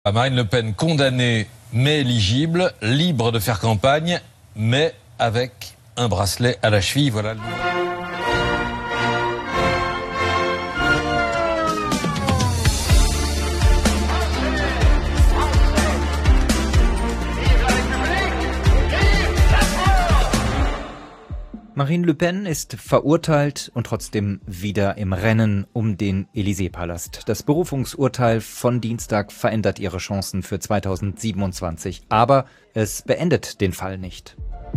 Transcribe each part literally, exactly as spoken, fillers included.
Marine Le Pen condamnée mais éligible, libre de faire campagne, mais avec un bracelet à la cheville. Voilà le Marine Le Pen ist verurteilt und trotzdem wieder im Rennen um den Élysée-Palast. Das Berufungsurteil von Dienstag verändert ihre Chancen für zweitausendsiebenundzwanzig, aber es beendet den Fall nicht.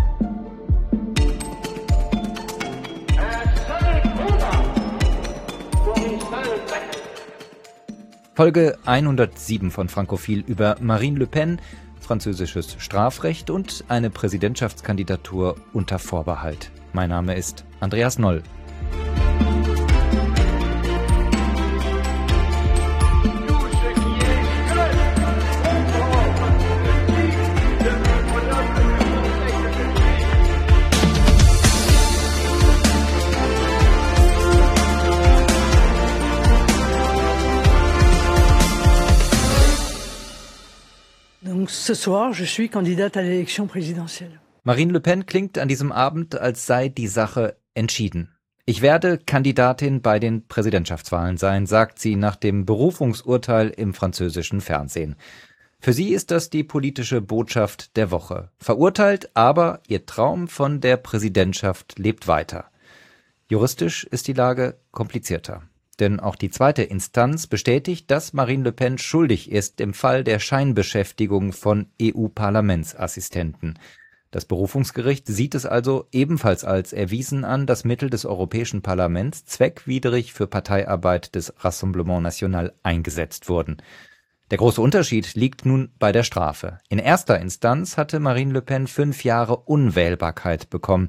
Folge hundertsieben von Frankophil über Marine Le Pen, französisches Strafrecht und eine Präsidentschaftskandidatur unter Vorbehalt. Mein Name ist Andreas Noll. Donc ce soir, je suis candidate à l'élection présidentielle. Marine Le Pen klingt an diesem Abend, als sei die Sache entschieden. Ich werde Kandidatin bei den Präsidentschaftswahlen sein, sagt sie nach dem Berufungsurteil im französischen Fernsehen. Für sie ist das die politische Botschaft der Woche. Verurteilt, aber ihr Traum von der Präsidentschaft lebt weiter. Juristisch ist die Lage komplizierter. Denn auch die zweite Instanz bestätigt, dass Marine Le Pen schuldig ist im Fall der Scheinbeschäftigung von E U-Parlamentsassistenten. Das Berufungsgericht sieht es also ebenfalls als erwiesen an, dass Mittel des Europäischen Parlaments zweckwidrig für Parteiarbeit des Rassemblement National eingesetzt wurden. Der große Unterschied liegt nun bei der Strafe. In erster Instanz hatte Marine Le Pen fünf Jahre Unwählbarkeit bekommen.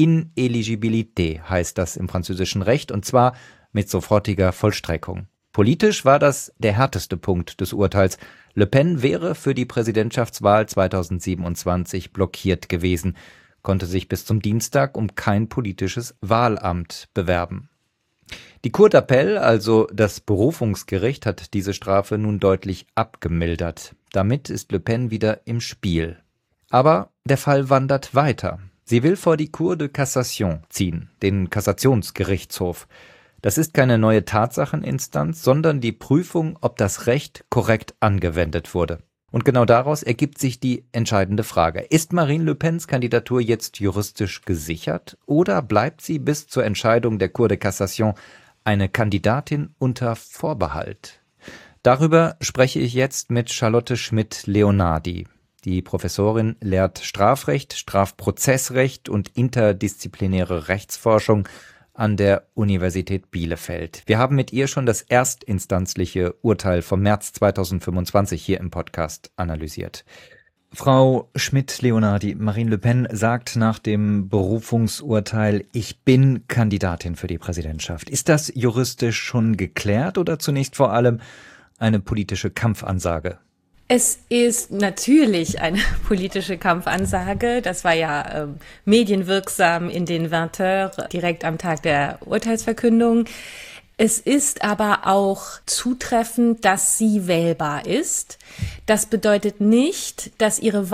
Inéligibilité heißt das im französischen Recht, und zwar mit sofortiger Vollstreckung. Politisch war das der härteste Punkt des Urteils. Le Pen wäre für die Präsidentschaftswahl zweitausendsiebenundzwanzig blockiert gewesen, konnte sich bis zum Dienstag um kein politisches Wahlamt bewerben. Die Cour d'Appel, also das Berufungsgericht, hat diese Strafe nun deutlich abgemildert. Damit ist Le Pen wieder im Spiel. Aber der Fall wandert weiter. Sie will vor die Cour de Cassation ziehen, den Kassationsgerichtshof. Das ist keine neue Tatsacheninstanz, sondern die Prüfung, ob das Recht korrekt angewendet wurde. Und genau daraus ergibt sich die entscheidende Frage. Ist Marine Le Pens Kandidatur jetzt juristisch gesichert oder bleibt sie bis zur Entscheidung der Cour de Cassation eine Kandidatin unter Vorbehalt? Darüber spreche ich jetzt mit Charlotte Schmidt-Leonardi. Die Professorin lehrt Strafrecht, Strafprozessrecht und interdisziplinäre Rechtsforschung an der Universität Bielefeld. Wir haben mit ihr schon das erstinstanzliche Urteil vom März zweitausendfünfundzwanzig hier im Podcast analysiert. Frau Schmidt-Leonardi, Marine Le Pen sagt nach dem Berufungsurteil, ich bin Kandidatin für die Präsidentschaft. Ist das juristisch schon geklärt oder zunächst vor allem eine politische Kampfansage? Es ist natürlich eine politische Kampfansage. Das war ja ähm, medienwirksam in den vingt heures direkt am Tag der Urteilsverkündung. Es ist aber auch zutreffend, dass sie wählbar ist. Das bedeutet nicht, dass ihre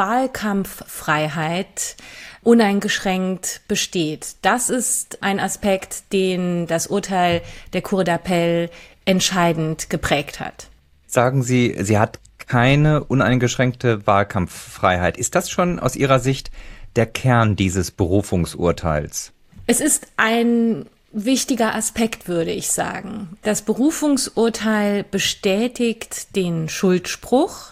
Wahlkampffreiheit uneingeschränkt besteht. Das ist ein Aspekt, den das Urteil der Cour d'Appel entscheidend geprägt hat. Sagen Sie, sie hat keine uneingeschränkte Wahlkampffreiheit. Ist das schon aus Ihrer Sicht der Kern dieses Berufungsurteils? Es ist ein wichtiger Aspekt, würde ich sagen. Das Berufungsurteil bestätigt den Schuldspruch,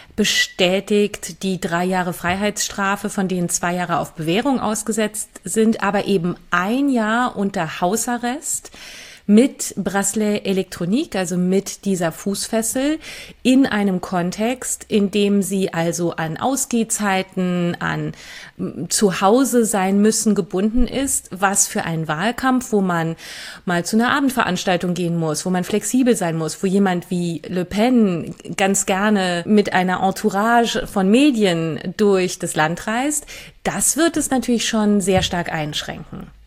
bestätigt die drei Jahre Freiheitsstrafe, von denen zwei Jahre auf Bewährung ausgesetzt sind, aber eben ein Jahr unter Hausarrest mit Bracelet Elektronik, also mit dieser Fußfessel, in einem Kontext, in dem sie also an Ausgehzeiten, an zu Hause sein müssen gebunden ist, was für einen Wahlkampf, wo man mal zu einer Abendveranstaltung gehen muss, wo man flexibel sein muss, wo jemand wie Le Pen ganz gerne mit einer Entourage von Medien durch das Land reist, das wird es natürlich schon sehr stark einschränken.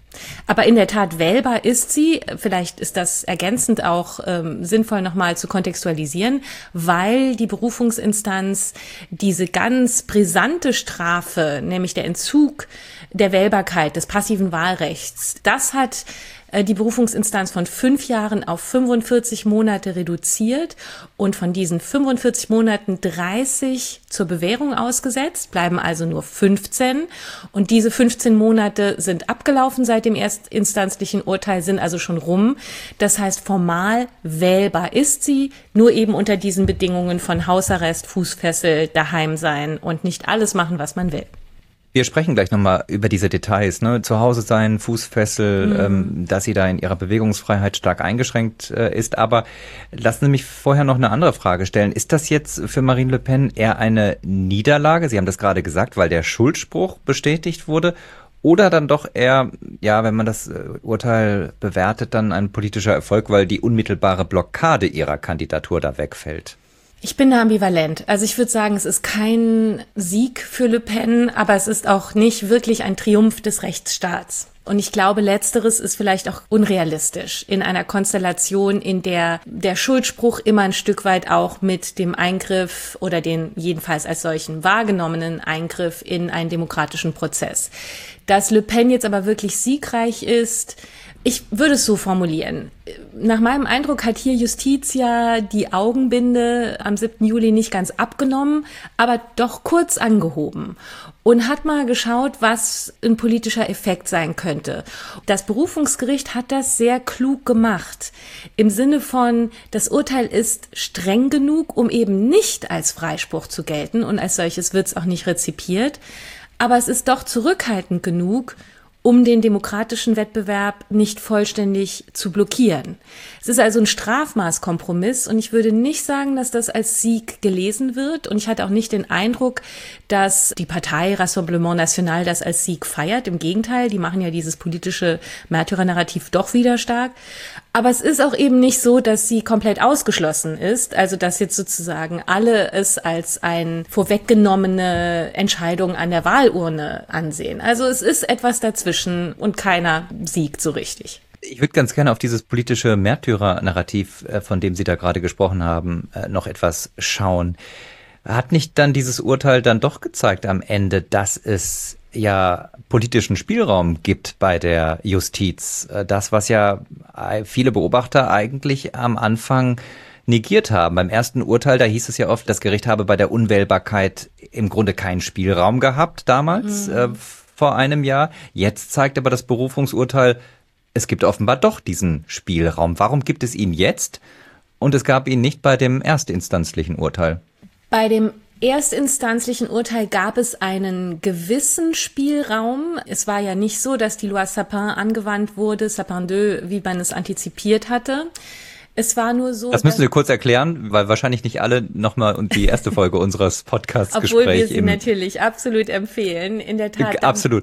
Aber in der Tat wählbar ist sie. Vielleicht ist das ergänzend auch ähm, sinnvoll nochmal zu kontextualisieren, weil die Berufungsinstanz diese ganz brisante Strafe, nämlich der Entzug der Wählbarkeit, des passiven Wahlrechts, das hat die Berufungsinstanz von fünf Jahren auf fünfundvierzig Monate reduziert und von diesen fünfundvierzig Monaten dreißig zur Bewährung ausgesetzt, bleiben also nur fünfzehn. Und diese fünfzehn Monate sind abgelaufen seit dem erstinstanzlichen Urteil, sind also schon rum. Das heißt, formal wählbar ist sie, nur eben unter diesen Bedingungen von Hausarrest, Fußfessel, daheim sein und nicht alles machen, was man will. Wir sprechen gleich nochmal über diese Details, ne? Zu Hause sein, Fußfessel, mhm. ähm, dass sie da in ihrer Bewegungsfreiheit stark eingeschränkt äh, ist. Aber lassen Sie mich vorher noch eine andere Frage stellen. Ist das jetzt für Marine Le Pen eher eine Niederlage? Sie haben das gerade gesagt, weil der Schuldspruch bestätigt wurde. Oder dann doch eher, ja, wenn man das äh, Urteil bewertet, dann ein politischer Erfolg, weil die unmittelbare Blockade ihrer Kandidatur da wegfällt? Ich bin da ambivalent. Also ich würde sagen, es ist kein Sieg für Le Pen, aber es ist auch nicht wirklich ein Triumph des Rechtsstaats. Und ich glaube, Letzteres ist vielleicht auch unrealistisch in einer Konstellation, in der der Schuldspruch immer ein Stück weit auch mit dem Eingriff oder den jedenfalls als solchen wahrgenommenen Eingriff in einen demokratischen Prozess. Dass Le Pen jetzt aber wirklich siegreich ist, ich würde es so formulieren. Nach meinem Eindruck hat hier Justitia die Augenbinde am siebten Juli nicht ganz abgenommen, aber doch kurz angehoben und hat mal geschaut, was ein politischer Effekt sein könnte. Das Berufungsgericht hat das sehr klug gemacht. Im Sinne von, das Urteil ist streng genug, um eben nicht als Freispruch zu gelten und als solches wird es auch nicht rezipiert. Aber es ist doch zurückhaltend genug, um den demokratischen Wettbewerb nicht vollständig zu blockieren. Es ist also ein Strafmaßkompromiss und ich würde nicht sagen, dass das als Sieg gelesen wird und ich hatte auch nicht den Eindruck, dass die Partei Rassemblement National das als Sieg feiert. Im Gegenteil, die machen ja dieses politische Märtyrernarrativ doch wieder stark. Aber es ist auch eben nicht so, dass sie komplett ausgeschlossen ist, also dass jetzt sozusagen alle es als eine vorweggenommene Entscheidung an der Wahlurne ansehen. Also es ist etwas dazwischen und keiner siegt so richtig. Ich würde ganz gerne auf dieses politische Märtyrer-Narrativ, von dem Sie da gerade gesprochen haben, noch etwas schauen. Hat nicht dann dieses Urteil dann doch gezeigt am Ende, dass es ja politischen Spielraum gibt bei der Justiz? Das, was ja viele Beobachter eigentlich am Anfang negiert haben. Beim ersten Urteil, da hieß es ja oft, das Gericht habe bei der Unwählbarkeit im Grunde keinen Spielraum gehabt damals, mhm. äh, vor einem Jahr. Jetzt zeigt aber das Berufungsurteil, es gibt offenbar doch diesen Spielraum. Warum gibt es ihn jetzt und es gab ihn nicht bei dem erstinstanzlichen Urteil? Bei dem erstinstanzlichen Urteil gab es einen gewissen Spielraum. Es war ja nicht so, dass die Loi Sapin angewandt wurde, Sapin deux, wie man es antizipiert hatte. Es war nur so. Das müssen wir kurz erklären, weil wahrscheinlich nicht alle nochmal und die erste Folge unseres Podcasts-Gesprächs. Obwohl wir sie natürlich absolut empfehlen. In der Tat. Absolut.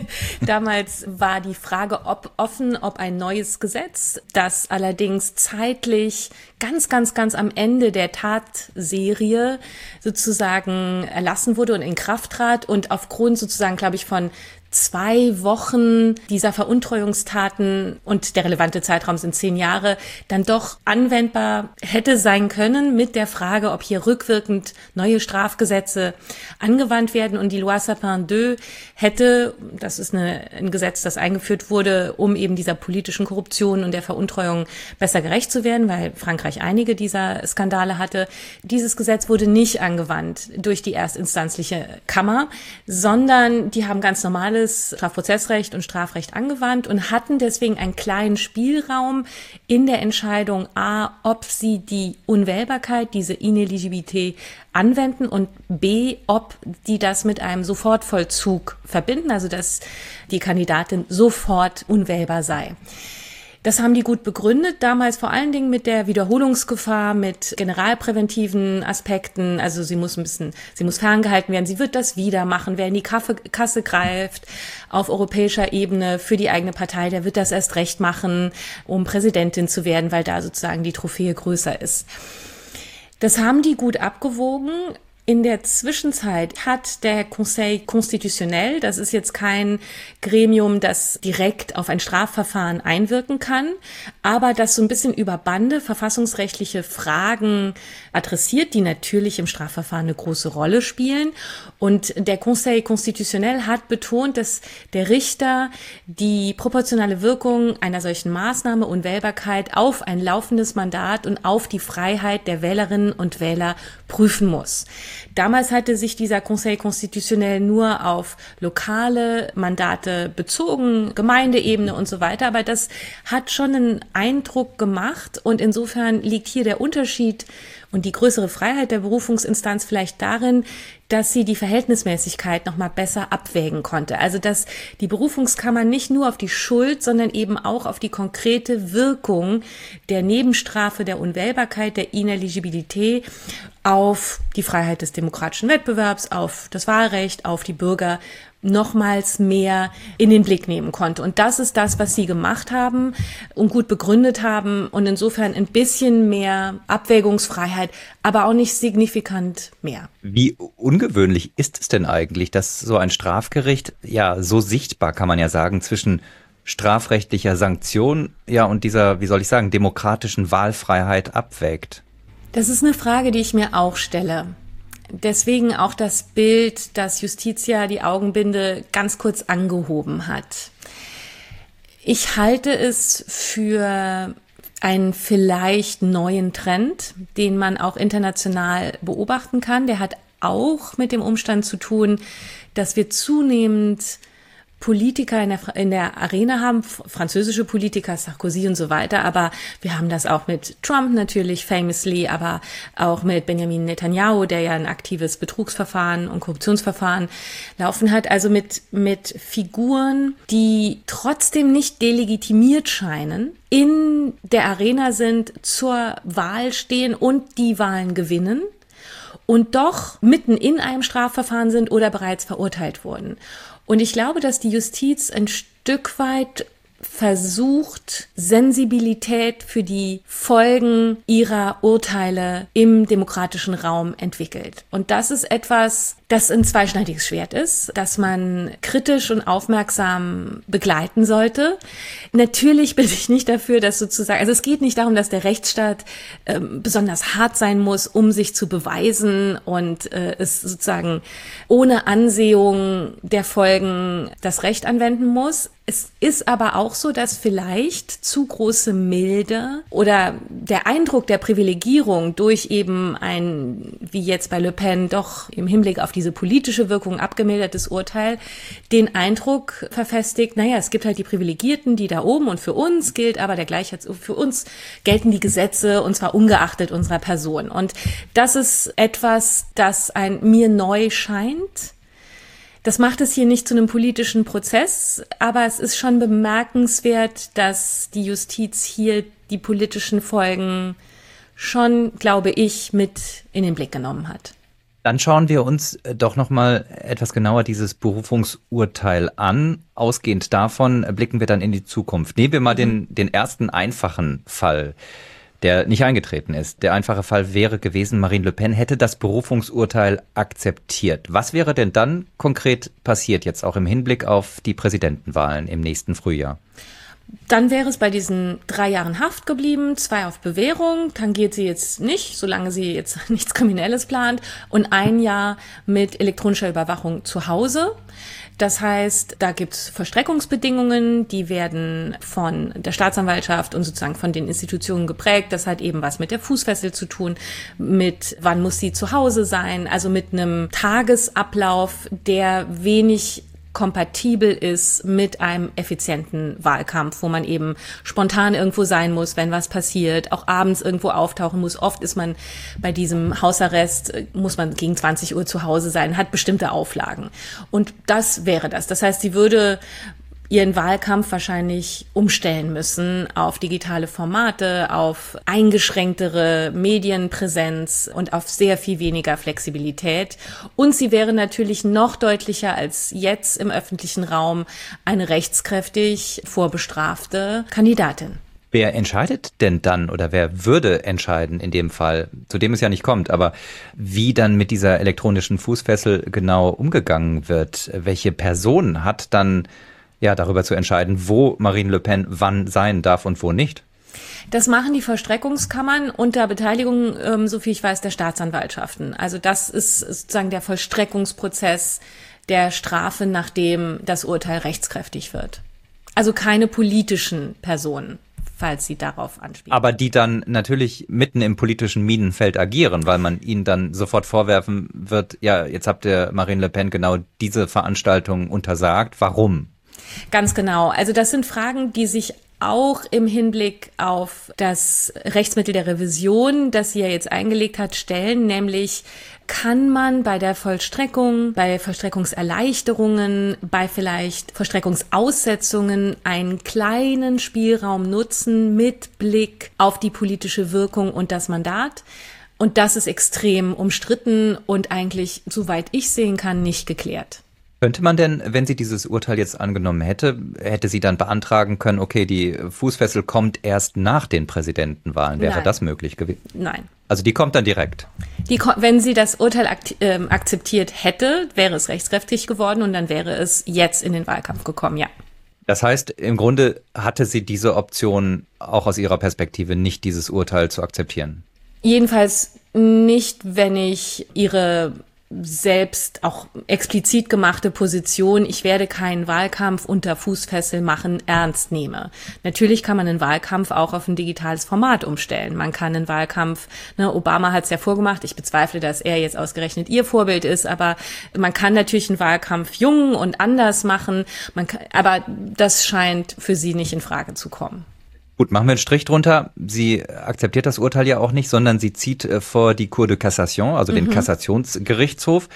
Damals war die Frage ob, offen, ob ein neues Gesetz, das allerdings zeitlich ganz, ganz, ganz am Ende der Tatserie sozusagen erlassen wurde und in Kraft trat und aufgrund sozusagen, glaube ich, von zwei Wochen dieser Veruntreuungstaten und der relevante Zeitraum sind zehn Jahre, dann doch anwendbar hätte sein können mit der Frage, ob hier rückwirkend neue Strafgesetze angewandt werden. Und die Loi Sapin deux hätte, das ist eine, ein Gesetz, das eingeführt wurde, um eben dieser politischen Korruption und der Veruntreuung besser gerecht zu werden, weil Frankreich einige dieser Skandale hatte. Dieses Gesetz wurde nicht angewandt durch die erstinstanzliche Kammer, sondern die haben ganz normale Strafprozessrecht und Strafrecht angewandt und hatten deswegen einen kleinen Spielraum in der Entscheidung A, ob sie die Unwählbarkeit, diese Ineligibilität anwenden und B, ob die das mit einem Sofortvollzug verbinden, also dass die Kandidatin sofort unwählbar sei. Das haben die gut begründet, damals vor allen Dingen mit der Wiederholungsgefahr, mit generalpräventiven Aspekten. Also sie muss ein bisschen, sie muss ferngehalten werden, sie wird das wieder machen. Wer in die Kasse, Kasse greift auf europäischer Ebene für die eigene Partei, der wird das erst recht machen, um Präsidentin zu werden, weil da sozusagen die Trophäe größer ist. Das haben die gut abgewogen. In der Zwischenzeit hat der Conseil Constitutionnel, das ist jetzt kein Gremium, das direkt auf ein Strafverfahren einwirken kann, aber das so ein bisschen über Bande verfassungsrechtliche Fragen adressiert, die natürlich im Strafverfahren eine große Rolle spielen. Und der Conseil Constitutionnel hat betont, dass der Richter die proportionale Wirkung einer solchen Maßnahme, Unwählbarkeit, auf ein laufendes Mandat und auf die Freiheit der Wählerinnen und Wähler prüfen muss. Damals hatte sich dieser Conseil Constitutionnel nur auf lokale Mandate bezogen, Gemeindeebene und so weiter, aber das hat schon einen Eindruck gemacht und insofern liegt hier der Unterschied und die größere Freiheit der Berufungsinstanz vielleicht darin, dass sie die Verhältnismäßigkeit noch mal besser abwägen konnte. Also dass die Berufungskammer nicht nur auf die Schuld, sondern eben auch auf die konkrete Wirkung der Nebenstrafe, der Unwählbarkeit, der Ineligibilität auf die Freiheit des demokratischen Wettbewerbs, auf das Wahlrecht, auf die Bürger nochmals mehr in den Blick nehmen konnte. Und das ist das, was sie gemacht haben und gut begründet haben und insofern ein bisschen mehr Abwägungsfreiheit, aber auch nicht signifikant mehr. Wie ungewöhnlich ist es denn eigentlich, dass so ein Strafgericht, ja, so sichtbar, kann man ja sagen, zwischen strafrechtlicher Sanktion, ja, und dieser, wie soll ich sagen, demokratischen Wahlfreiheit abwägt? Das ist eine Frage, die ich mir auch stelle. Deswegen auch das Bild, dass Justitia die Augenbinde ganz kurz angehoben hat. Ich halte es für einen vielleicht neuen Trend, den man auch international beobachten kann. Der hat auch mit dem Umstand zu tun, dass wir zunehmend Politiker in der, in der Arena haben, französische Politiker, Sarkozy und so weiter, aber wir haben das auch mit Trump natürlich, famously, aber auch mit Benjamin Netanyahu, der ja ein aktives Betrugsverfahren und Korruptionsverfahren laufen hat, also mit, mit Figuren, die trotzdem nicht delegitimiert scheinen, in der Arena sind, zur Wahl stehen und die Wahlen gewinnen und doch mitten in einem Strafverfahren sind oder bereits verurteilt wurden. Und ich glaube, dass die Justiz ein Stück weit versucht, Sensibilität für die Folgen ihrer Urteile im demokratischen Raum entwickelt. Und das ist etwas, das ein zweischneidiges Schwert ist, das man kritisch und aufmerksam begleiten sollte. Natürlich bin ich nicht dafür, dass sozusagen, also es geht nicht darum, dass der Rechtsstaat äh, besonders hart sein muss, um sich zu beweisen und äh, es sozusagen ohne Ansehung der Folgen das Recht anwenden muss. Es ist aber auch so, dass vielleicht zu große Milde oder der Eindruck der Privilegierung durch eben ein, wie jetzt bei Le Pen, doch im Hinblick auf diese politische Wirkung abgemildertes Urteil, den Eindruck verfestigt, naja, es gibt halt die Privilegierten, die da oben und für uns gilt aber der Gleichheits, für uns gelten die Gesetze und zwar ungeachtet unserer Person. Und das ist etwas, das ein mir neu scheint. Das macht es hier nicht zu einem politischen Prozess, aber es ist schon bemerkenswert, dass die Justiz hier die politischen Folgen schon, glaube ich, mit in den Blick genommen hat. Dann schauen wir uns doch noch mal etwas genauer dieses Berufungsurteil an. Ausgehend davon blicken wir dann in die Zukunft. Nehmen wir mal den, den ersten einfachen Fall, der nicht eingetreten ist. Der einfache Fall wäre gewesen, Marine Le Pen hätte das Berufungsurteil akzeptiert. Was wäre denn dann konkret passiert, jetzt auch im Hinblick auf die Präsidentenwahlen im nächsten Frühjahr? Dann wäre es bei diesen drei Jahren Haft geblieben, zwei auf Bewährung, tangiert sie jetzt nicht, solange sie jetzt nichts Kriminelles plant, und ein Jahr mit elektronischer Überwachung zu Hause. Das heißt, da gibt's Vollstreckungsbedingungen, die werden von der Staatsanwaltschaft und sozusagen von den Institutionen geprägt. Das hat eben was mit der Fußfessel zu tun, mit wann muss sie zu Hause sein, also mit einem Tagesablauf, der wenig kompatibel ist mit einem effizienten Wahlkampf, wo man eben spontan irgendwo sein muss, wenn was passiert, auch abends irgendwo auftauchen muss. Oft ist man bei diesem Hausarrest, muss man gegen zwanzig Uhr zu Hause sein, hat bestimmte Auflagen. Und das wäre das. Das heißt, sie würde ihren Wahlkampf wahrscheinlich umstellen müssen auf digitale Formate, auf eingeschränktere Medienpräsenz und auf sehr viel weniger Flexibilität. Und sie wäre natürlich noch deutlicher als jetzt im öffentlichen Raum eine rechtskräftig vorbestrafte Kandidatin. Wer entscheidet denn dann oder wer würde entscheiden in dem Fall, zu dem es ja nicht kommt, aber wie dann mit dieser elektronischen Fußfessel genau umgegangen wird? Welche Person hat dann ja darüber zu entscheiden, wo Marine Le Pen wann sein darf und wo nicht? Das machen die Vollstreckungskammern unter Beteiligung, ähm, so viel ich weiß, der Staatsanwaltschaften. Also das ist sozusagen der Vollstreckungsprozess der Strafe, nachdem das Urteil rechtskräftig wird. Also keine politischen Personen, falls Sie darauf anspielen. Aber die dann natürlich mitten im politischen Minenfeld agieren, weil man ihnen dann sofort vorwerfen wird, ja, jetzt habt ihr Marine Le Pen genau diese Veranstaltung untersagt. Warum? Ganz genau. Also das sind Fragen, die sich auch im Hinblick auf das Rechtsmittel der Revision, das sie ja jetzt eingelegt hat, stellen, nämlich kann man bei der Vollstreckung, bei Vollstreckungserleichterungen, bei vielleicht Vollstreckungsaussetzungen einen kleinen Spielraum nutzen mit Blick auf die politische Wirkung und das Mandat. Und das ist extrem umstritten und eigentlich, soweit ich sehen kann, nicht geklärt. Könnte man denn, wenn sie dieses Urteil jetzt angenommen hätte, hätte sie dann beantragen können, okay, die Fußfessel kommt erst nach den Präsidentenwahlen. Wäre Nein. das möglich gewesen? Nein. Also die kommt dann direkt? Die, wenn sie das Urteil akt, äh, akzeptiert hätte, wäre es rechtskräftig geworden und dann wäre es jetzt in den Wahlkampf gekommen, ja. Das heißt, im Grunde hatte sie diese Option auch aus ihrer Perspektive nicht, dieses Urteil zu akzeptieren? Jedenfalls nicht, wenn ich ihre selbst auch explizit gemachte Position, ich werde keinen Wahlkampf unter Fußfessel machen, ernst nehme. Natürlich kann man einen Wahlkampf auch auf ein digitales Format umstellen. Man kann einen Wahlkampf, ne, Obama hat es ja vorgemacht, ich bezweifle, dass er jetzt ausgerechnet ihr Vorbild ist, aber man kann natürlich einen Wahlkampf jung und anders machen, man kann, aber das scheint für sie nicht in Frage zu kommen. Gut, machen wir einen Strich drunter. Sie akzeptiert das Urteil ja auch nicht, sondern sie zieht vor die Cour de Cassation, also den mhm. Kassationsgerichtshof.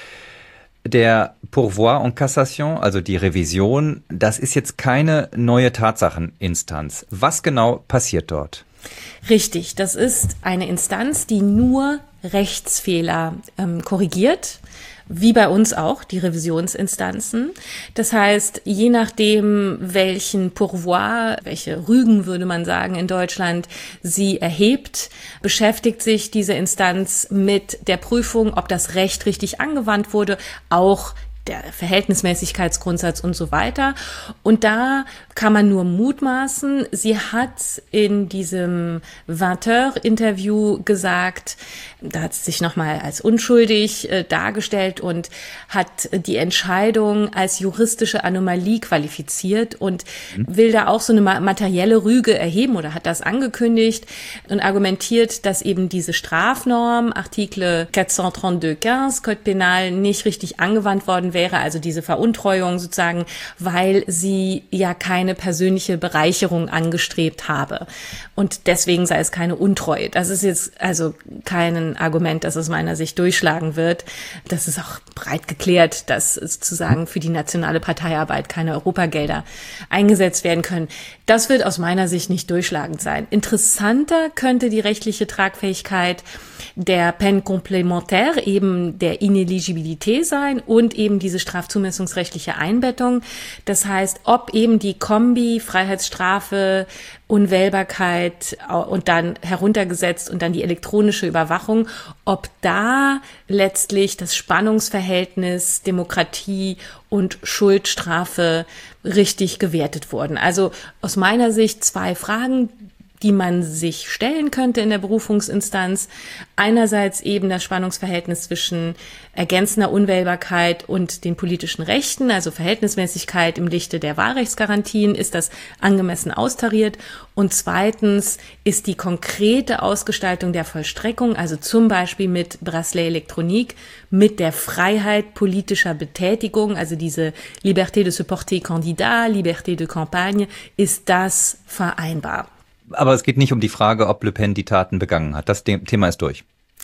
Der Pourvoi en Cassation, also die Revision, das ist jetzt keine neue Tatsacheninstanz. Was genau passiert dort? Richtig, das ist eine Instanz, die nur Rechtsfehler ähm, korrigiert. Wie bei uns auch, die Revisionsinstanzen. Das heißt, je nachdem, welchen Pourvoi, welche Rügen würde man sagen in Deutschland, sie erhebt, beschäftigt sich diese Instanz mit der Prüfung, ob das Recht richtig angewandt wurde, auch der Verhältnismäßigkeitsgrundsatz und so weiter. Und da kann man nur mutmaßen. Sie hat in diesem vingt heures Interview gesagt, da hat sie sich nochmal als unschuldig äh, dargestellt und hat die Entscheidung als juristische Anomalie qualifiziert und mhm. will da auch so eine materielle Rüge erheben oder hat das angekündigt und argumentiert, dass eben diese Strafnorm, Artikel vierhundertdreiunddreißig fünfzehn Code Penal, nicht richtig angewandt worden wäre, also diese Veruntreuung sozusagen, weil sie ja keine persönliche Bereicherung angestrebt habe. Und deswegen sei es keine Untreue. Das ist jetzt also kein Argument, das aus meiner Sicht durchschlagen wird. Das ist auch breit geklärt, dass sozusagen für die nationale Parteiarbeit keine Europagelder eingesetzt werden können. Das wird aus meiner Sicht nicht durchschlagend sein. Interessanter könnte die rechtliche Tragfähigkeit der Peine complémentaire, eben der Ineligibilité sein und eben diese strafzumessungsrechtliche Einbettung. Das heißt, ob eben die Kombi, Freiheitsstrafe, Unwählbarkeit und dann heruntergesetzt und dann die elektronische Überwachung, ob da letztlich das Spannungsverhältnis Demokratie und Schuldstrafe richtig gewertet wurden. Also aus meiner Sicht zwei Fragen, die man sich stellen könnte in der Berufungsinstanz. Einerseits eben das Spannungsverhältnis zwischen ergänzender Unwählbarkeit und den politischen Rechten, also Verhältnismäßigkeit im Lichte der Wahlrechtsgarantien, ist das angemessen austariert? Und zweitens ist die konkrete Ausgestaltung der Vollstreckung, also zum Beispiel mit Bracelet Elektronik, mit der Freiheit politischer Betätigung, also diese Liberté de se porter candidat, Liberté de campagne, ist das vereinbar? Aber es geht nicht um die Frage, ob Le Pen die Taten begangen hat. Das Thema ist durch.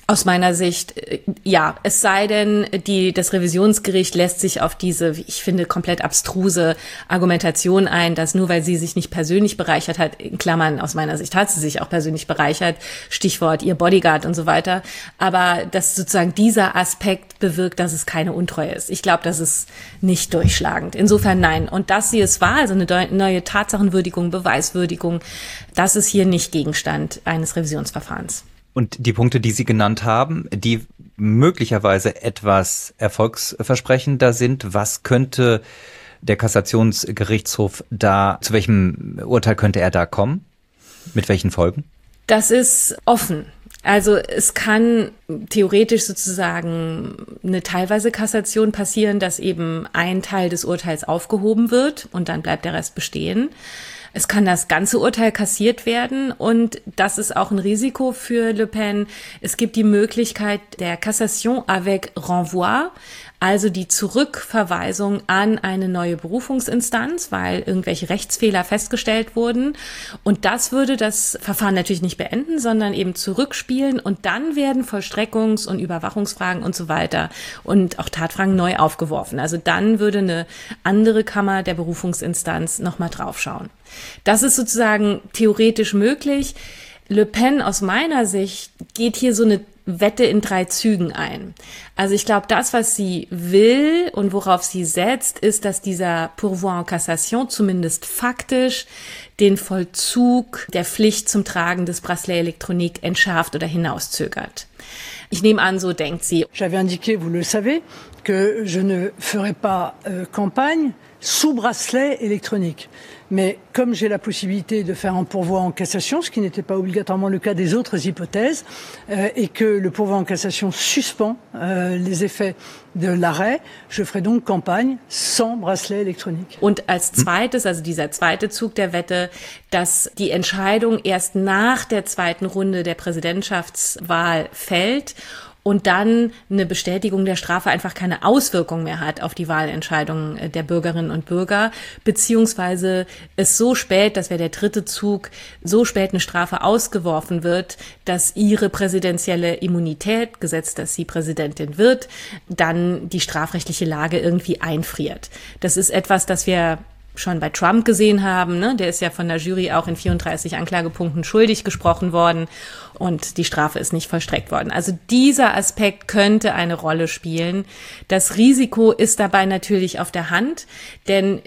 Aus meiner Sicht, ja. Es sei denn, die, das Revisionsgericht lässt sich auf diese, wie ich finde, komplett abstruse Argumentation ein, dass nur weil sie sich nicht persönlich bereichert hat, in Klammern, aus meiner Sicht hat sie sich auch persönlich bereichert, Stichwort ihr Bodyguard und so weiter, aber dass sozusagen dieser Aspekt bewirkt, dass es keine Untreue ist. Ich glaube, das ist nicht durchschlagend. Insofern nein. Und dass sie es war, also eine neue Tatsachenwürdigung, Beweiswürdigung, das ist hier nicht Gegenstand eines Revisionsverfahrens. Und die Punkte, die Sie genannt haben, die möglicherweise etwas erfolgsversprechender sind, was könnte der Kassationsgerichtshof da, zu welchem Urteil könnte er da kommen? Mit welchen Folgen? Das ist offen. Also es kann theoretisch sozusagen eine teilweise Kassation passieren, dass eben ein Teil des Urteils aufgehoben wird und dann bleibt der Rest bestehen. Es kann das ganze Urteil kassiert werden und das ist auch ein Risiko für Le Pen. Es gibt die Möglichkeit der Cassation avec renvoi, also die Zurückverweisung an eine neue Berufungsinstanz, weil irgendwelche Rechtsfehler festgestellt wurden. Und das würde das Verfahren natürlich nicht beenden, sondern eben zurückspielen und dann werden Vollstreckungs- und Überwachungsfragen und so weiter und auch Tatfragen neu aufgeworfen. Also dann würde eine andere Kammer der Berufungsinstanz nochmal draufschauen. Das ist sozusagen theoretisch möglich. Le Pen aus meiner Sicht geht hier so eine Wette in drei Zügen ein. Also ich glaube, das, was sie will und worauf sie setzt, ist, dass dieser Pourvoi en Cassation zumindest faktisch den Vollzug der Pflicht zum Tragen des Bracelet Elektronik entschärft oder hinauszögert. Ich nehme an, so denkt sie. J'avais indiqué, vous le savez, que je ne ferai pas euh, campagne sous bracelet électronique. Mais comme j'ai la possibilité de faire un pourvoi en cassation, ce qui n'était pas obligatoirement le cas des autres hypothèses, euh, et que le pourvoi en cassation suspend euh, les effets de l'arrêt, je ferai donc campagne sans bracelet électronique. Und als zweites, also dieser zweite Zug der Wette, dass die Entscheidung erst nach der zweiten Runde der Präsidentschaftswahl fällt und dann eine Bestätigung der Strafe einfach keine Auswirkung mehr hat auf die Wahlentscheidungen der Bürgerinnen und Bürger, beziehungsweise es so spät, das wäre der dritte Zug, so spät eine Strafe ausgeworfen wird, dass ihre präsidentielle Immunität, gesetzt, dass sie Präsidentin wird, dann die strafrechtliche Lage irgendwie einfriert. Das ist etwas, das wir schon bei Trump gesehen haben, ne? Der ist ja von der Jury auch in vierunddreißig Anklagepunkten schuldig gesprochen worden und die Strafe ist nicht vollstreckt worden. Also dieser Aspekt könnte eine Rolle spielen. Das Risiko ist dabei natürlich auf der Hand, denn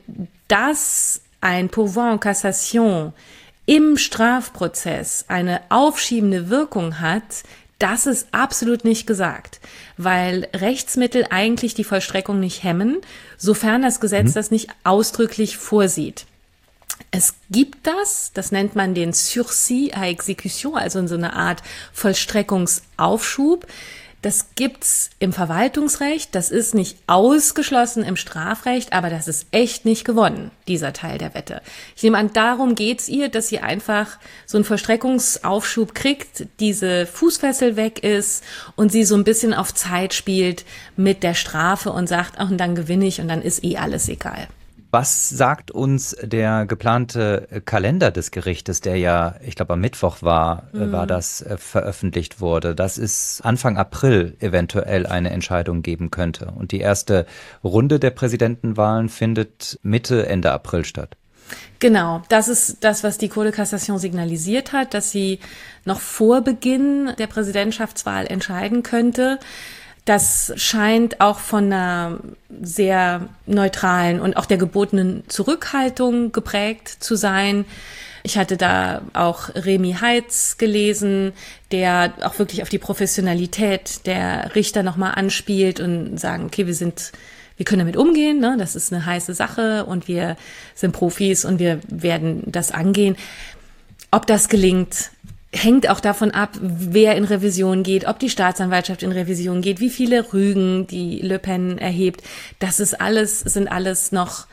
dass ein Pourvoi en Cassation im Strafprozess eine aufschiebende Wirkung hat, das ist absolut nicht gesagt, weil Rechtsmittel eigentlich die Vollstreckung nicht hemmen, sofern das Gesetz mhm. das nicht ausdrücklich vorsieht. Es gibt das, das nennt man den Sursis à exécution, also so eine Art Vollstreckungsaufschub. Das gibt's im Verwaltungsrecht, das ist nicht ausgeschlossen im Strafrecht, aber das ist echt nicht gewonnen, dieser Teil der Wette. Ich nehme an, darum geht's ihr, dass sie einfach so einen Vollstreckungsaufschub kriegt, diese Fußfessel weg ist und sie so ein bisschen auf Zeit spielt mit der Strafe und sagt, ach, und dann gewinne ich und dann ist eh alles egal. Was sagt uns der geplante Kalender des Gerichtes, der ja, ich glaube am Mittwoch war, mhm. war das äh, veröffentlicht wurde, dass es Anfang April eventuell eine Entscheidung geben könnte? Und die erste Runde der Präsidentenwahlen findet Mitte, Ende April statt. Genau, das ist das, was die Cour de Cassation signalisiert hat, dass sie noch vor Beginn der Präsidentschaftswahl entscheiden könnte. Das scheint auch von einer sehr neutralen und auch der gebotenen Zurückhaltung geprägt zu sein. Ich hatte da auch Remy Heitz gelesen, der auch wirklich auf die Professionalität der Richter nochmal anspielt und sagen, okay, wir sind, wir können damit umgehen, ne? Das ist eine heiße Sache und wir sind Profis und wir werden das angehen. Ob das gelingt, hängt auch davon ab, wer in Revision geht, ob die Staatsanwaltschaft in Revision geht, wie viele Rügen die Le Pen erhebt. Das ist alles, sind alles noch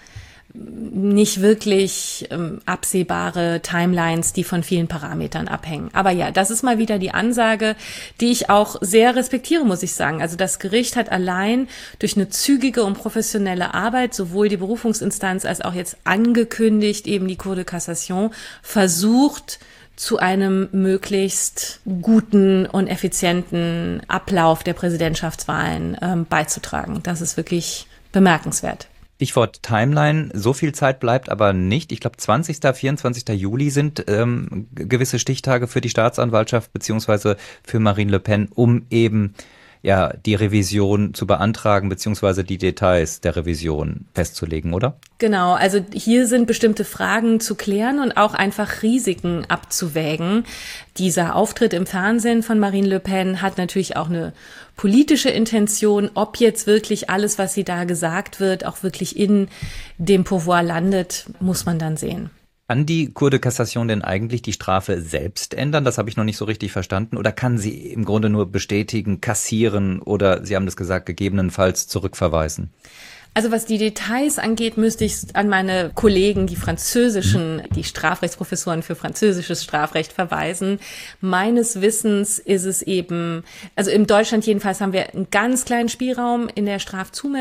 nicht wirklich ähm, absehbare Timelines, die von vielen Parametern abhängen. Aber ja, das ist mal wieder die Ansage, die ich auch sehr respektiere, muss ich sagen. Also das Gericht hat allein durch eine zügige und professionelle Arbeit, sowohl die Berufungsinstanz als auch jetzt angekündigt, eben die Cour de Cassation, versucht, zu einem möglichst guten und effizienten Ablauf der Präsidentschaftswahlen ähm, beizutragen. Das ist wirklich bemerkenswert. Stichwort Timeline, so viel Zeit bleibt aber nicht. Ich glaube, zwanzigsten, vierundzwanzigsten Juli sind ähm, gewisse Stichtage für die Staatsanwaltschaft beziehungsweise für Marine Le Pen, um eben ja die Revision zu beantragen beziehungsweise die Details der Revision festzulegen, oder? Genau, also hier sind bestimmte Fragen zu klären und auch einfach Risiken abzuwägen. Dieser Auftritt im Fernsehen von Marine Le Pen hat natürlich auch eine politische Intention. Ob jetzt wirklich alles, was sie da gesagt wird, auch wirklich in dem Pouvoir landet, muss man dann sehen. Kann die Cour de Cassation denn eigentlich die Strafe selbst ändern? Das habe ich noch nicht so richtig verstanden. Oder kann sie im Grunde nur bestätigen, kassieren oder, Sie haben das gesagt, gegebenenfalls zurückverweisen? Also was die Details angeht, müsste ich an meine Kollegen, die französischen, die Strafrechtsprofessoren für französisches Strafrecht verweisen. Meines Wissens ist es eben, also in Deutschland jedenfalls haben wir einen ganz kleinen Spielraum in der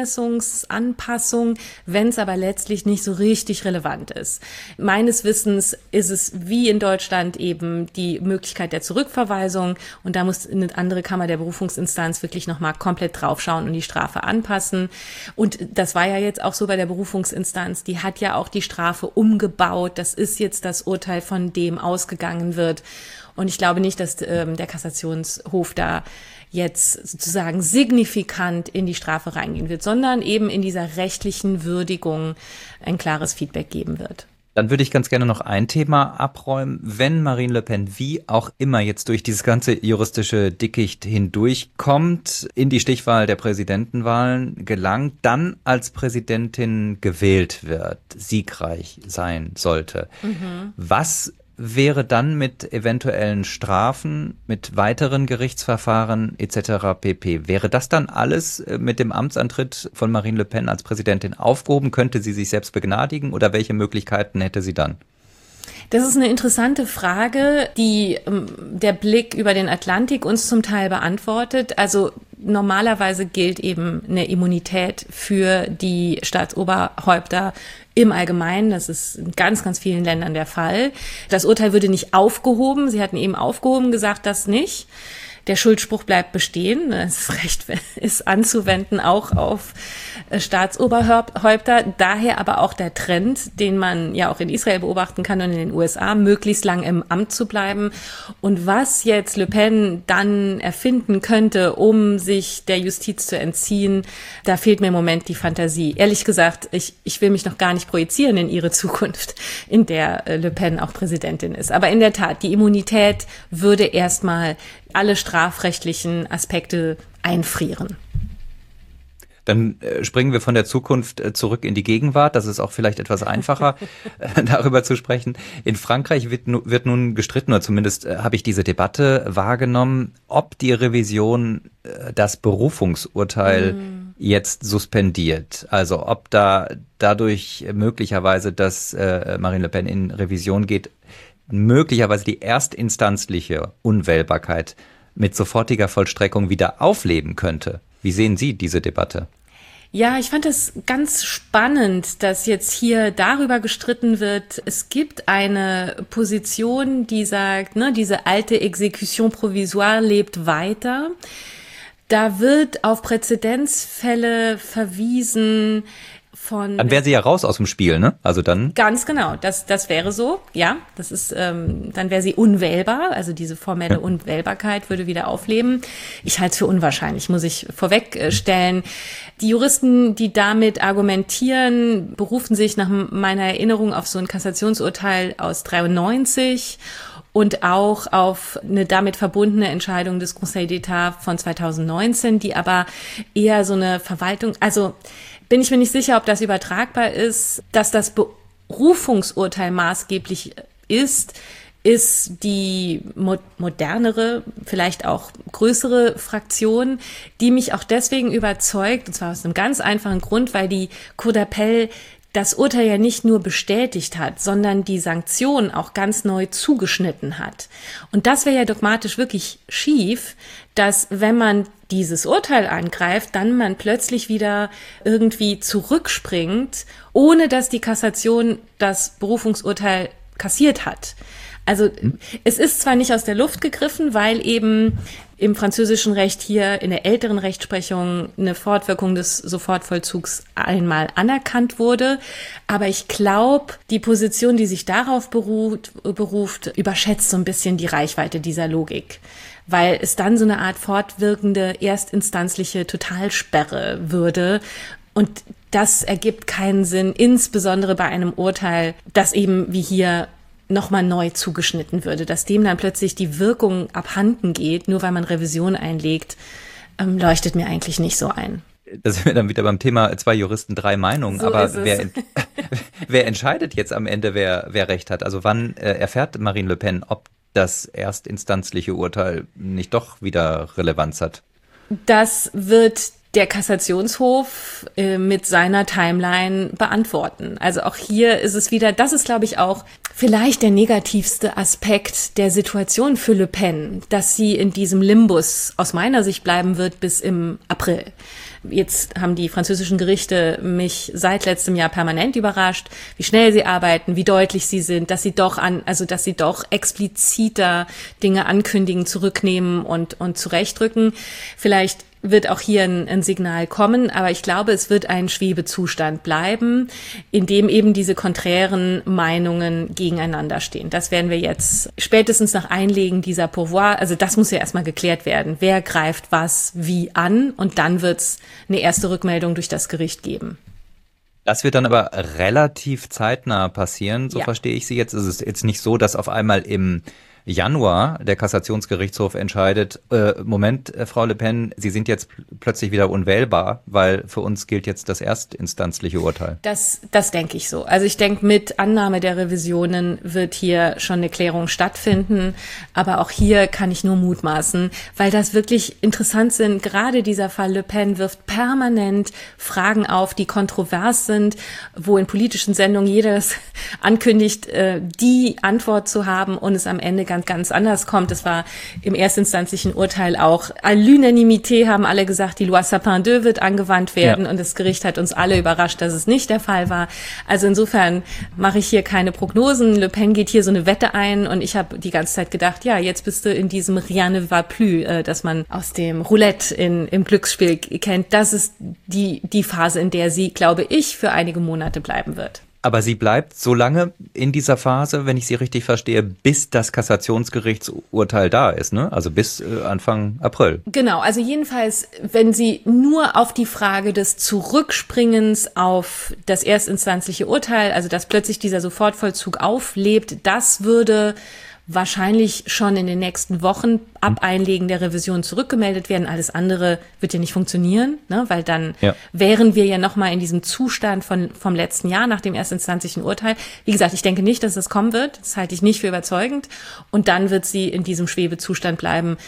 Strafzumessungsanpassung, wenn es aber letztlich nicht so richtig relevant ist. Meines Wissens ist es wie in Deutschland eben die Möglichkeit der Zurückverweisung und da muss eine andere Kammer der Berufungsinstanz wirklich nochmal komplett draufschauen und die Strafe anpassen. Und das war ja jetzt auch so bei der Berufungsinstanz, die hat ja auch die Strafe umgebaut. Das ist jetzt das Urteil, von dem ausgegangen wird. Und ich glaube nicht, dass ähm, der Kassationshof da jetzt sozusagen signifikant in die Strafe reingehen wird, sondern eben in dieser rechtlichen Würdigung ein klares Feedback geben wird. Dann würde ich ganz gerne noch ein Thema abräumen. Wenn Marine Le Pen wie auch immer jetzt durch dieses ganze juristische Dickicht hindurchkommt, in die Stichwahl der Präsidentenwahlen gelangt, dann als Präsidentin gewählt wird, siegreich sein sollte, mhm. was wäre dann mit eventuellen Strafen, mit weiteren Gerichtsverfahren et cetera pp. Wäre das dann alles mit dem Amtsantritt von Marine Le Pen als Präsidentin aufgehoben? Könnte sie sich selbst begnadigen oder welche Möglichkeiten hätte sie dann? Das ist eine interessante Frage, die der Blick über den Atlantik uns zum Teil beantwortet. Also normalerweise gilt eben eine Immunität für die Staatsoberhäupter im Allgemeinen. Das ist in ganz, ganz vielen Ländern der Fall. Das Urteil würde nicht aufgehoben. Sie hatten eben aufgehoben, gesagt, das nicht. Der Schuldspruch bleibt bestehen. Das Recht ist anzuwenden auch auf Staatsoberhäupter. Daher aber auch der Trend, den man ja auch in Israel beobachten kann und in den U S A, möglichst lang im Amt zu bleiben. Und was jetzt Le Pen dann erfinden könnte, um sich der Justiz zu entziehen, da fehlt mir im Moment die Fantasie. Ehrlich gesagt, ich, ich will mich noch gar nicht projizieren in ihre Zukunft, in der Le Pen auch Präsidentin ist. Aber in der Tat, die Immunität würde erstmal alle strafrechtlichen Aspekte einfrieren. Dann äh, springen wir von der Zukunft äh, zurück in die Gegenwart. Das ist auch vielleicht etwas einfacher, äh, darüber zu sprechen. In Frankreich wird, nu, wird nun gestritten, oder zumindest äh, habe ich diese Debatte wahrgenommen, ob die Revision äh, das Berufungsurteil mm. jetzt suspendiert. Also ob da dadurch möglicherweise, dass äh, Marine Le Pen in Revision geht, möglicherweise die erstinstanzliche Unwählbarkeit mit sofortiger Vollstreckung wieder aufleben könnte. Wie sehen Sie diese Debatte? Ja, ich fand es ganz spannend, dass jetzt hier darüber gestritten wird. Es gibt eine Position, die sagt, ne, diese alte Exécution provisoire lebt weiter. Da wird auf Präzedenzfälle verwiesen. Von dann wäre sie ja raus aus dem Spiel, ne? Also dann. Ganz genau, das das wäre so, ja. Das ist, ähm, dann wäre sie unwählbar, also diese formelle ja. Unwählbarkeit würde wieder aufleben. Ich halte es für unwahrscheinlich, muss ich vorwegstellen. Die Juristen, die damit argumentieren, berufen sich nach meiner Erinnerung auf so ein Kassationsurteil aus dreiundneunzig und auch auf eine damit verbundene Entscheidung des Conseil d'État von zweitausendneunzehn, die aber eher so eine Verwaltung, also bin ich mir nicht sicher, ob das übertragbar ist. Dass das Berufungsurteil maßgeblich ist, ist die mo- modernere, vielleicht auch größere Fraktion, die mich auch deswegen überzeugt, und zwar aus einem ganz einfachen Grund, weil die Cour d'appel das Urteil ja nicht nur bestätigt hat, sondern die Sanktion auch ganz neu zugeschnitten hat. Und das wäre ja dogmatisch wirklich schief, dass wenn man dieses Urteil angreift, dann man plötzlich wieder irgendwie zurückspringt, ohne dass die Kassation das Berufungsurteil kassiert hat. Also es ist zwar nicht aus der Luft gegriffen, weil eben im französischen Recht hier in der älteren Rechtsprechung eine Fortwirkung des Sofortvollzugs einmal anerkannt wurde. Aber ich glaube, die Position, die sich darauf beruht, beruft, überschätzt so ein bisschen die Reichweite dieser Logik, weil es dann so eine Art fortwirkende erstinstanzliche Totalsperre würde. Und das ergibt keinen Sinn, insbesondere bei einem Urteil, das eben wie hier nochmal neu zugeschnitten würde, dass dem dann plötzlich die Wirkung abhanden geht, nur weil man Revision einlegt, ähm, leuchtet mir eigentlich nicht so ein. Da sind wir dann wieder beim Thema zwei Juristen, drei Meinungen. So Aber wer, wer entscheidet jetzt am Ende, wer, wer Recht hat? Also wann äh, erfährt Marine Le Pen, ob das erstinstanzliche Urteil nicht doch wieder Relevanz hat? Das wird der Kassationshof äh, mit seiner Timeline beantworten. Also auch hier ist es wieder, das ist, glaube ich, auch vielleicht der negativste Aspekt der Situation für Le Pen, dass sie in diesem Limbus aus meiner Sicht bleiben wird bis im April. Jetzt haben die französischen Gerichte mich seit letztem Jahr permanent überrascht, wie schnell sie arbeiten, wie deutlich sie sind, dass sie doch an, also dass sie doch expliziter Dinge ankündigen, zurücknehmen und und zurechtrücken. Vielleicht wird auch hier ein, ein Signal kommen, aber ich glaube, es wird ein Schwebezustand bleiben, in dem eben diese konträren Meinungen gegeneinander stehen. Das werden wir jetzt spätestens nach Einlegen dieser Pourvoi, also das muss ja erstmal geklärt werden. Wer greift was wie an? Und dann wird es eine erste Rückmeldung durch das Gericht geben. Das wird dann aber relativ zeitnah passieren, so ja. Verstehe ich Sie jetzt. Es ist jetzt nicht so, dass auf einmal im Januar der Kassationsgerichtshof entscheidet, äh, Moment, äh, Frau Le Pen, Sie sind jetzt pl- plötzlich wieder unwählbar, weil für uns gilt jetzt das erstinstanzliche Urteil. Das, das denke ich so. Also ich denke, mit Annahme der Revisionen wird hier schon eine Klärung stattfinden. Aber auch hier kann ich nur mutmaßen, weil das wirklich interessant sind. Gerade dieser Fall Le Pen wirft permanent Fragen auf, die kontrovers sind, wo in politischen Sendungen jeder das ankündigt, äh, die Antwort zu haben und es am Ende ganz ganz anders kommt. Es war im erstinstanzlichen Urteil auch à l'unanimité, haben alle gesagt, die Loi Sapin deux wird angewandt werden, ja. Und das Gericht hat uns alle überrascht, dass es nicht der Fall war. Also insofern mache ich hier keine Prognosen. Le Pen geht hier so eine Wette ein und ich habe die ganze Zeit gedacht, ja, jetzt bist du in diesem Rien ne va plus, äh, das man aus dem Roulette in, im Glücksspiel kennt. Das ist die, die Phase, in der sie, glaube ich, für einige Monate bleiben wird. Aber sie bleibt so lange in dieser Phase, wenn ich sie richtig verstehe, bis das Kassationsgerichtsurteil da ist, ne? Also bis äh, Anfang April. Genau, also jedenfalls, wenn sie nur auf die Frage des Zurückspringens auf das erstinstanzliche Urteil, also dass plötzlich dieser Sofortvollzug auflebt, das würde wahrscheinlich schon in den nächsten Wochen ab Einlegen der Revision zurückgemeldet werden. Alles andere wird ja nicht funktionieren, ne? Weil dann ja. wären wir ja nochmal in diesem Zustand von vom letzten Jahr nach dem erstinstanzlichen Urteil. Wie gesagt, ich denke nicht, dass das kommen wird. Das halte ich nicht für überzeugend. Und dann wird sie in diesem Schwebezustand bleiben,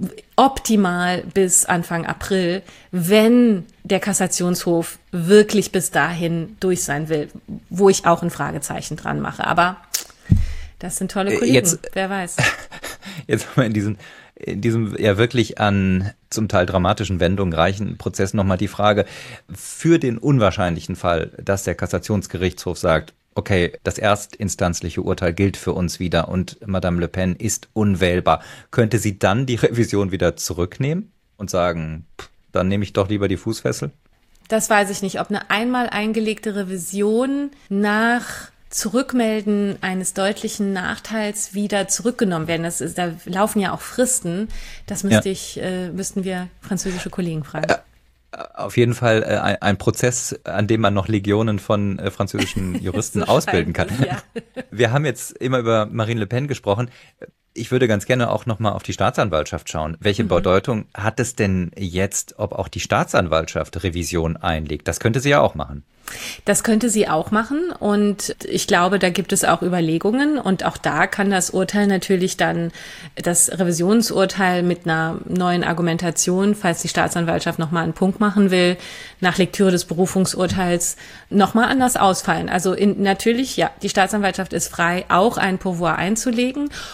optimal bis Anfang April, wenn der Kassationshof wirklich bis dahin durch sein will, wo ich auch ein Fragezeichen dran mache. Aber das sind tolle Kollegen, jetzt, wer weiß. Jetzt haben wir in diesem, in diesem ja wirklich an zum Teil dramatischen Wendungen reichen Prozess nochmal die Frage, für den unwahrscheinlichen Fall, dass der Kassationsgerichtshof sagt, okay, das erstinstanzliche Urteil gilt für uns wieder und Madame Le Pen ist unwählbar, könnte sie dann die Revision wieder zurücknehmen und sagen, pff, dann nehme ich doch lieber die Fußfessel? Das weiß ich nicht, ob eine einmal eingelegte Revision nach Zurückmelden eines deutlichen Nachteils wieder zurückgenommen werden. Das ist, da laufen ja auch Fristen. Das müsste ja. ich, äh, müssten wir französische Kollegen fragen. Äh, auf jeden Fall äh, ein, ein Prozess, an dem man noch Legionen von äh, französischen Juristen so ausbilden kann. Es, ja. Wir haben jetzt immer über Marine Le Pen gesprochen. Ich würde ganz gerne auch nochmal auf die Staatsanwaltschaft schauen. Welche mhm. Bedeutung hat es denn jetzt, ob auch die Staatsanwaltschaft Revision einlegt? Das könnte sie ja auch machen. Das könnte sie auch machen und ich glaube, da gibt es auch Überlegungen und auch da kann das Urteil natürlich dann, das Revisionsurteil mit einer neuen Argumentation, falls die Staatsanwaltschaft nochmal einen Punkt machen will, nach Lektüre des Berufungsurteils nochmal anders ausfallen. Also in, natürlich, ja, die Staatsanwaltschaft ist frei, auch ein Pourvoi einzulegen und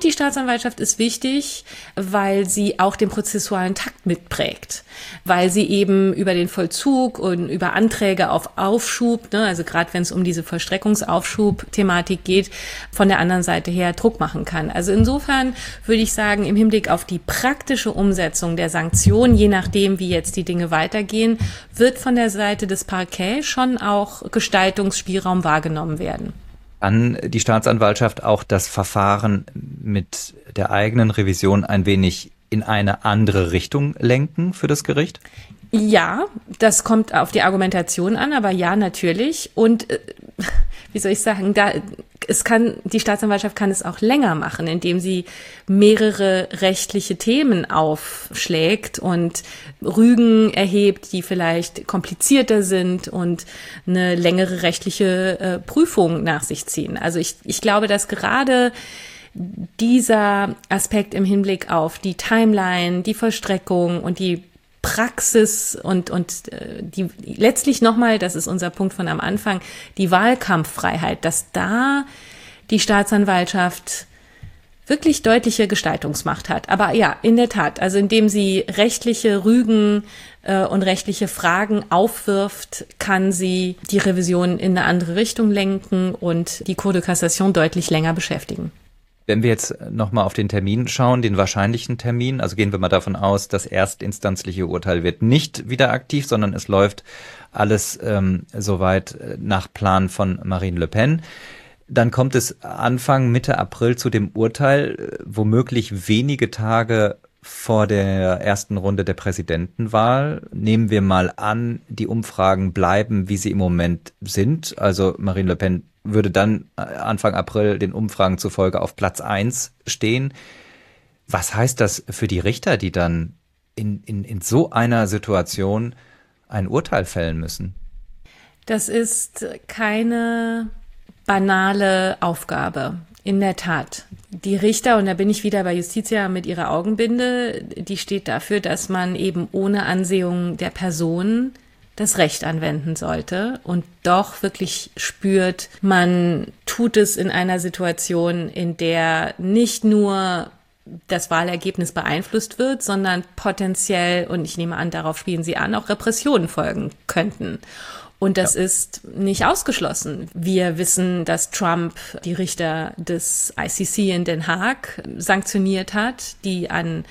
Und die Staatsanwaltschaft ist wichtig, weil sie auch den prozessualen Takt mitprägt, weil sie eben über den Vollzug und über Anträge auf Aufschub, ne, also gerade wenn es um diese Vollstreckungsaufschub-Thematik geht, von der anderen Seite her Druck machen kann. Also insofern würde ich sagen, im Hinblick auf die praktische Umsetzung der Sanktionen, je nachdem, wie jetzt die Dinge weitergehen, wird von der Seite des Parquet schon auch Gestaltungsspielraum wahrgenommen werden. Kann die Staatsanwaltschaft auch das Verfahren mit der eigenen Revision ein wenig in eine andere Richtung lenken für das Gericht? Ja, das kommt auf die Argumentation an, aber ja, natürlich. Und äh, wie soll ich sagen, da es kann die Staatsanwaltschaft kann es auch länger machen, indem sie mehrere rechtliche Themen aufschlägt und Rügen erhebt, die vielleicht komplizierter sind und eine längere rechtliche äh, Prüfung nach sich ziehen. Also ich ich glaube, dass gerade dieser Aspekt im Hinblick auf die Timeline, die Vollstreckung und die Praxis und und äh, die letztlich nochmal, das ist unser Punkt von am Anfang, die Wahlkampffreiheit, dass da die Staatsanwaltschaft wirklich deutliche Gestaltungsmacht hat. Aber ja, in der Tat, also indem sie rechtliche Rügen äh, und rechtliche Fragen aufwirft, kann sie die Revision in eine andere Richtung lenken und die Cour de Cassation deutlich länger beschäftigen. Wenn wir jetzt nochmal auf den Termin schauen, den wahrscheinlichen Termin, also gehen wir mal davon aus, das erstinstanzliche Urteil wird nicht wieder aktiv, sondern es läuft alles ähm, soweit nach Plan von Marine Le Pen. Dann kommt es Anfang, Mitte April zu dem Urteil, womöglich wenige Tage vor der ersten Runde der Präsidentenwahl. Nehmen wir mal an, die Umfragen bleiben, wie sie im Moment sind. Also Marine Le Pen würde dann Anfang April den Umfragen zufolge auf Platz eins stehen. Was heißt das für die Richter, die dann in, in, in so einer Situation ein Urteil fällen müssen? Das ist keine banale Aufgabe. In der Tat. Die Richter, und da bin ich wieder bei Justitia mit ihrer Augenbinde, die steht dafür, dass man eben ohne Ansehung der Person das Recht anwenden sollte und doch wirklich spürt, man tut es in einer Situation, in der nicht nur das Wahlergebnis beeinflusst wird, sondern potenziell, und ich nehme an, darauf spielen Sie an, auch Repressionen folgen könnten. Und das ja. ist nicht ausgeschlossen. Wir wissen, dass Trump die Richter des I C C in Den Haag sanktioniert hat, die an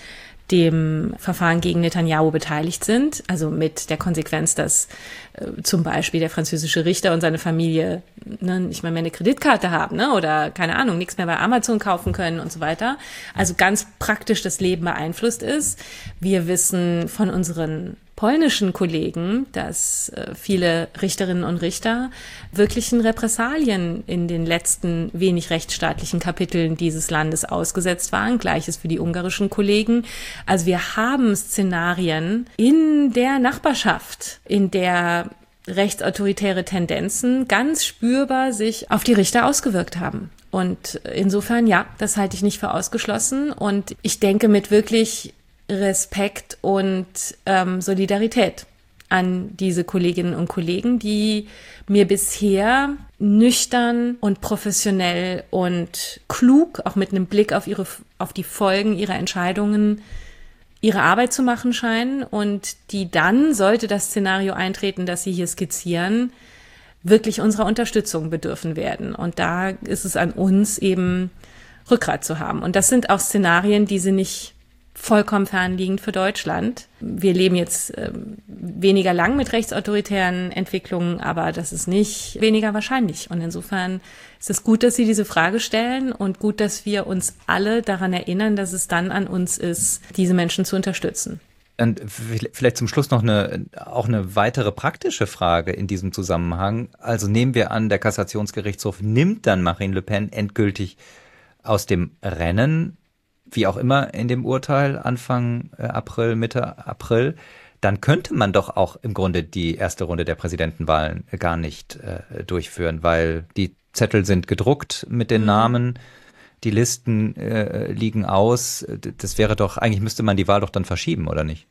dem Verfahren gegen Netanyahu beteiligt sind, also mit der Konsequenz, dass äh, zum Beispiel der französische Richter und seine Familie ne, nicht mehr, mehr eine Kreditkarte haben, ne, oder keine Ahnung, nichts mehr bei Amazon kaufen können und so weiter. Also ganz praktisch das Leben beeinflusst ist. Wir wissen von unseren polnischen Kollegen, dass äh, viele Richterinnen und Richter wirklichen Repressalien in den letzten wenig rechtsstaatlichen Kapiteln dieses Landes ausgesetzt waren. Gleiches für die ungarischen Kollegen. Also wir haben Szenarien in der Nachbarschaft, in der rechtsautoritäre Tendenzen ganz spürbar sich auf die Richter ausgewirkt haben. Und insofern, ja, das halte ich nicht für ausgeschlossen. Und ich denke mit wirklich Respekt und ähm, Solidarität an diese Kolleginnen und Kollegen, die mir bisher nüchtern und professionell und klug, auch mit einem Blick auf ihre, auf die Folgen ihrer Entscheidungen, ihre Arbeit zu machen scheinen und die dann, sollte das Szenario eintreten, das Sie hier skizzieren, wirklich unserer Unterstützung bedürfen werden. Und da ist es an uns eben Rückgrat zu haben. Und das sind auch Szenarien, die sind nicht vollkommen fernliegend für Deutschland. Wir leben jetzt äh, weniger lang mit rechtsautoritären Entwicklungen, aber das ist nicht weniger wahrscheinlich. Und insofern ist es gut, dass Sie diese Frage stellen und gut, dass wir uns alle daran erinnern, dass es dann an uns ist, diese Menschen zu unterstützen. Und vielleicht zum Schluss noch eine, auch eine weitere praktische Frage in diesem Zusammenhang. Also nehmen wir an, der Kassationsgerichtshof nimmt dann Marine Le Pen endgültig aus dem Rennen, wie auch immer in dem Urteil, Anfang April, Mitte April, dann könnte man doch auch im Grunde die erste Runde der Präsidentenwahlen gar nicht äh, durchführen, weil die Zettel sind gedruckt mit den Namen, die Listen äh, liegen aus. Das wäre doch, eigentlich müsste man die Wahl doch dann verschieben, oder nicht?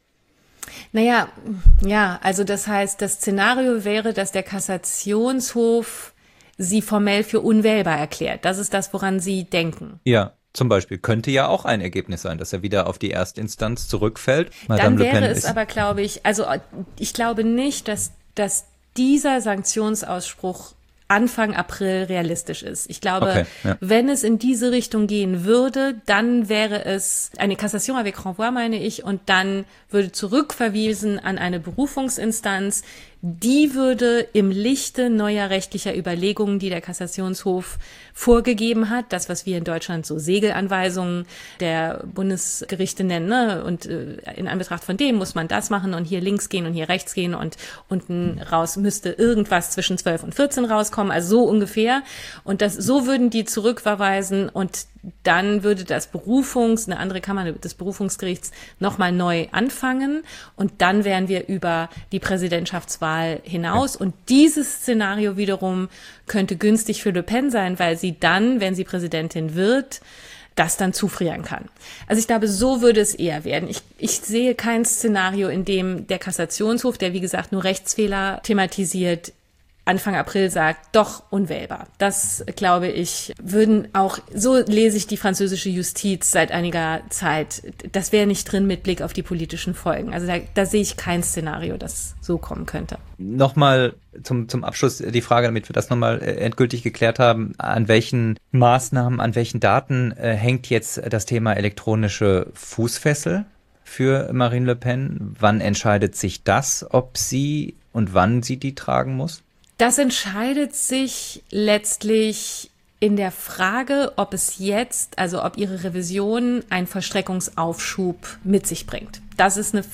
Naja, ja, also das heißt, das Szenario wäre, dass der Kassationshof sie formell für unwählbar erklärt. Das ist das, woran Sie denken. Ja. zum Beispiel könnte ja auch ein Ergebnis sein, dass er wieder auf die Erstinstanz zurückfällt. Madame Dann wäre Le Pen es aber, glaube ich, also ich glaube nicht, dass, dass dieser Sanktionsausspruch Anfang April realistisch ist. Ich glaube, okay, ja. wenn es in diese Richtung gehen würde, dann wäre es eine Cassation avec renvoi, meine ich, und dann würde zurückverwiesen an eine Berufungsinstanz. Die würde im Lichte neuer rechtlicher Überlegungen, die der Kassationshof vorgegeben hat, das, was wir in Deutschland so Segelanweisungen der Bundesgerichte nennen, ne? Und äh, in Anbetracht von dem muss man das machen und hier links gehen und hier rechts gehen und unten raus müsste irgendwas zwischen zwölf und vierzehn rauskommen, also so ungefähr. Und das, so würden die zurückverweisen und dann würde das Berufungs-, eine andere Kammer des Berufungsgerichts nochmal neu anfangen und dann wären wir über die Präsidentschaftswahl hinaus. Ja. Und dieses Szenario wiederum könnte günstig für Le Pen sein, weil sie dann, wenn sie Präsidentin wird, das dann zufrieren kann. Also ich glaube, so würde es eher werden. Ich, ich sehe kein Szenario, in dem der Kassationshof, der wie gesagt nur Rechtsfehler thematisiert, Anfang April sagt, doch unwählbar. Das, glaube ich, würden auch, so lese ich die französische Justiz seit einiger Zeit, das wäre nicht drin mit Blick auf die politischen Folgen. Also da, da sehe ich kein Szenario, das so kommen könnte. Nochmal zum, zum Abschluss die Frage, damit wir das nochmal endgültig geklärt haben, an welchen Maßnahmen, an welchen Daten äh, hängt jetzt das Thema elektronische Fußfessel für Marine Le Pen? Wann entscheidet sich das, ob sie und wann sie die tragen muss? Das entscheidet sich letztlich in der Frage, ob es jetzt, also ob ihre Revision einen Vollstreckungsaufschub mit sich bringt. Das ist eine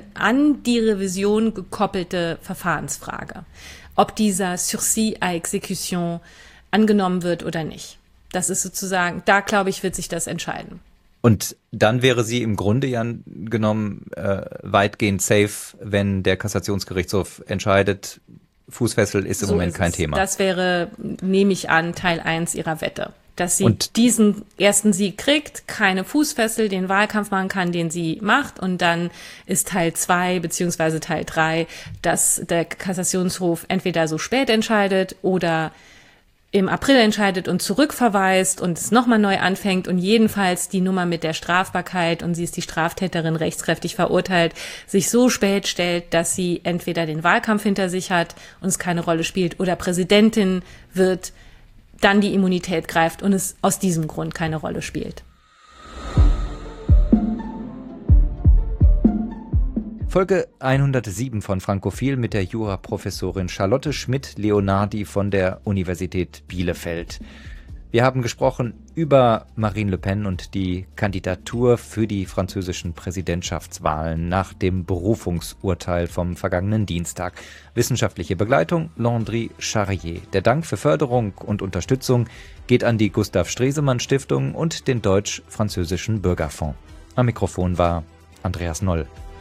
an die Revision gekoppelte Verfahrensfrage. Ob dieser Sursis à exécution angenommen wird oder nicht. Das ist sozusagen, da glaube ich, wird sich das entscheiden. Und dann wäre sie im Grunde ja genommen äh, weitgehend safe, wenn der Kassationsgerichtshof entscheidet, Fußfessel ist im so Moment ist kein Thema. Das wäre, nehme ich an, Teil eins ihrer Wette. Dass sie und diesen ersten Sieg kriegt, keine Fußfessel, den Wahlkampf machen kann, den sie macht. Und dann ist Teil zwei beziehungsweise Teil drei, dass der Kassationshof entweder so spät entscheidet oder im April entscheidet und zurückverweist und es nochmal neu anfängt und jedenfalls die Nummer mit der Strafbarkeit und sie ist die Straftäterin rechtskräftig verurteilt, sich so spät stellt, dass sie entweder den Wahlkampf hinter sich hat und es keine Rolle spielt oder Präsidentin wird, dann die Immunität greift und es aus diesem Grund keine Rolle spielt. Folge hundertsieben von Frankophil mit der Juraprofessorin Charlotte Schmidt-Leonardi von der Universität Bielefeld. Wir haben gesprochen über Marine Le Pen und die Kandidatur für die französischen Präsidentschaftswahlen nach dem Berufungsurteil vom vergangenen Dienstag. Wissenschaftliche Begleitung Landry Charrier. Der Dank für Förderung und Unterstützung geht an die Gustav Stresemann Stiftung und den Deutsch-Französischen Bürgerfonds. Am Mikrofon war Andreas Noll.